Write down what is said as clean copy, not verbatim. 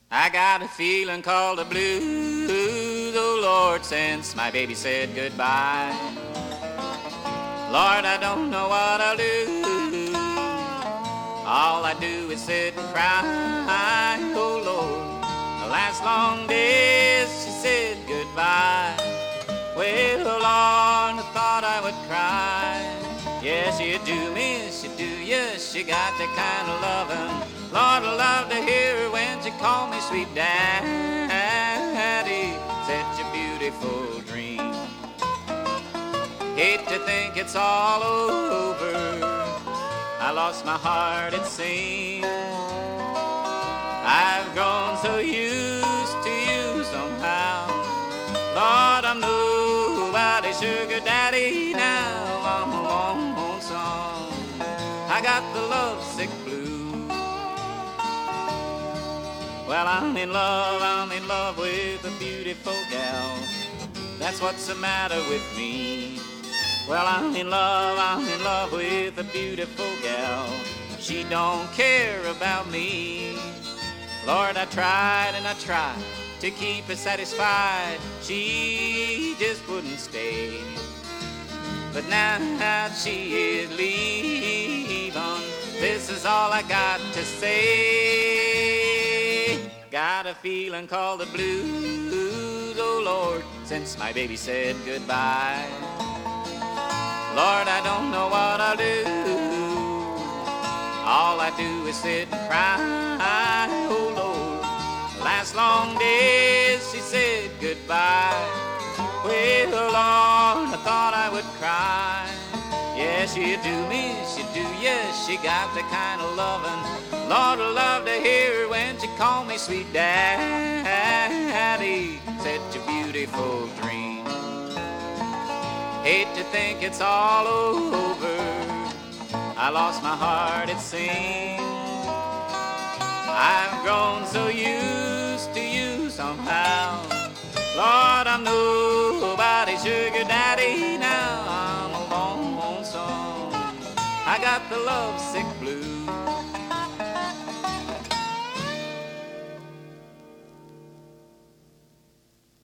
I got a feeling called the blues, oh Lord, since my baby said goodbye. Lord, I don't know what I'll do. All I do is sit and cry, oh Lord. The last long days she said goodbye. Well, Lord, I thought I would cry. Yes, you do, miss, you do, yes, you got that kind of lovin'. Lord, I love to hear her when she called me sweet daddy. Such a beautiful dream. Hate to think it's all over. I lost my heart, it seems. I've grown so used to you somehow. Lord, I'm nobody's sugar daddy now. I'm a long song. I got the lovesick blues. Well, I'm in love with a beautiful gal. That's what's the matter with me. Well, I'm in love with a beautiful gal. She don't care about me. Lord, I tried and I tried to keep her satisfied. She just wouldn't stay. But now she is leaving. This is all I got to say. Got a feeling called the blues, oh Lord, since my baby said goodbye. Lord, I don't know what I'll do. All I do is sit and cry, oh Lord. Last long days she said goodbye. Well, Lord, I thought I would cry. Yes, you do, miss, you do, yes, she got the kind of lovin'. Lord, I love to hear her when she called me sweet daddy. Such a beautiful dream. Hate to think it's all over. I lost my heart, it seems. I've grown so used to you somehow. Lord, I'm nobody's sugar daddy now. I'm a lone song. I got the lovesick blues.